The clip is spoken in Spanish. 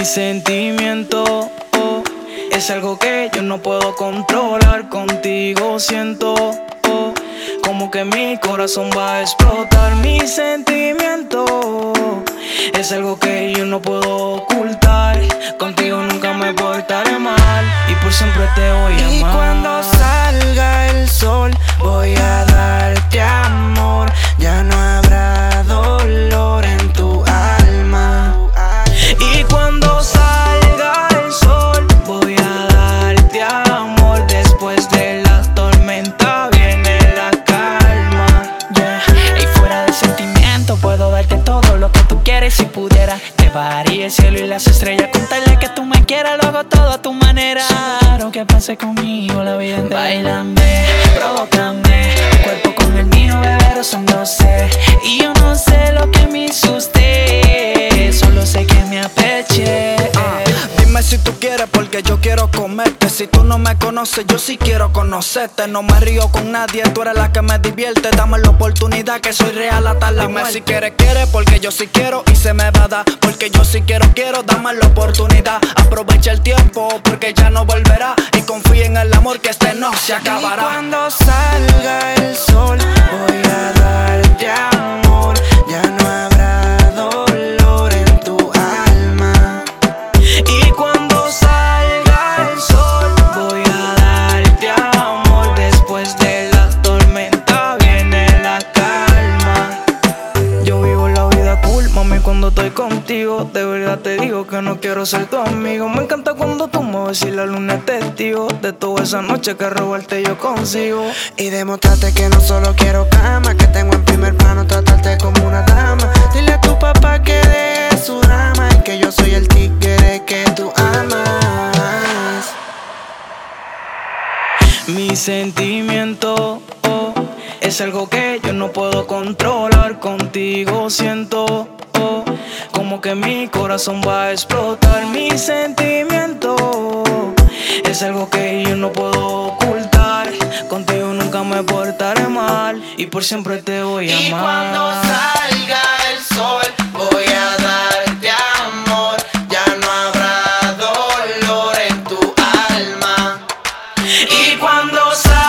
sentimiento es algo que yo no puedo controlar. Contigo siento como que mi corazón va a explotar. Mi sentimiento es algo que yo no puedo ocultar. Contigo nunca me portaré mal y por siempre te voy a amar. Y cuando salga el sol voy a darte amor. Ya no habrá dolor en tu alma. Y cuando salga el sol voy a darte amor. Después de la tormenta viene la calma. Y fuera de sentimiento puedo darte todo lo que tú quieres. Si pudiera llevaría el cielo y las estrellas, contarle que tú me quieras, lo hago todo a tu manera. Quiero que pase conmigo la vida entera. Báilame, provócame, tu cuerpo con el mío, bebé, rozándose. Y yo no sé lo que me hizo usted, solo sé que me apeche. Dime si tú quieres porque yo quiero comerte. Si tú no me conoces, yo sí quiero conocerte. No me río con nadie, tú eres la que me divierte. Dame la oportunidad que soy real hasta la muerte. Dime si quieres porque yo sí quiero y se me va a dar. Porque yo sí quiero, dame la oportunidad. Aprovecha el tiempo porque ya no volverá. Y confía en el amor que este no se acabará. Y cuando salga el sol voy a darte amor. Ya no habrá dolor en tu alma. Y cuando salga el sol voy a darte amor. Después de la tormenta viene la calma. Yo vivo la vida cool, mami, cuando estoy contigo. De verdad te digo que no quiero ser tu amigo. Me encanta cuando tú me ves y la luna es testigo de toda esa noche que robarte yo consigo. Y demostrarte que no solo quiero cama, que tengo en primer plano tratarte como una dama. Dile a tu papá que deje su drama y que yo soy el tigre que tú amas. Mi sentimiento es algo que yo no puedo controlar. Contigo siento como que mi corazón va a explotar. Mi sentimiento es algo que yo no puedo ocultar. Contigo nunca me portaré mal y por siempre te voy a amar. Y cuando salga el sol voy a darte amor. Ya no habrá dolor en tu alma. Y cuando salga